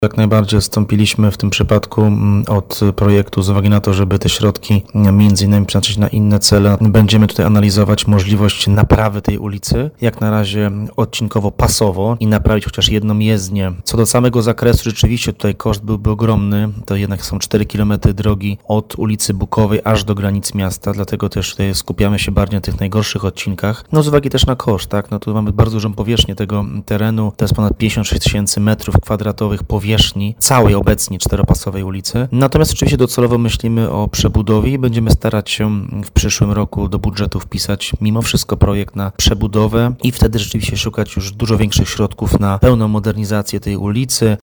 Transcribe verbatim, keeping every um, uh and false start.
Jak najbardziej odstąpiliśmy w tym przypadku od projektu z uwagi na to, żeby te środki między innymi przeznaczyć na inne cele. Będziemy tutaj analizować możliwość naprawy tej ulicy, jak na razie odcinkowo pasowo i naprawić chociaż jedną jezdnię. Co do samego zakresu, rzeczywiście tutaj koszt byłby ogromny. To jednak są cztery kilometry drogi od ulicy Bukowej aż do granic miasta, dlatego też tutaj skupiamy się bardziej na tych najgorszych odcinkach. No z uwagi też na koszt, tak? No tu mamy bardzo dużą powierzchnię tego terenu, to jest ponad pięćdziesiąt sześć tysięcy metrów kwadratowych powierzchni całej obecnie czteropasowej ulicy. Natomiast oczywiście docelowo myślimy o przebudowie i będziemy starać się w przyszłym roku do budżetu wpisać mimo wszystko projekt na przebudowę i wtedy rzeczywiście szukać już dużo większych środków na pełną modernizację tej ulicy.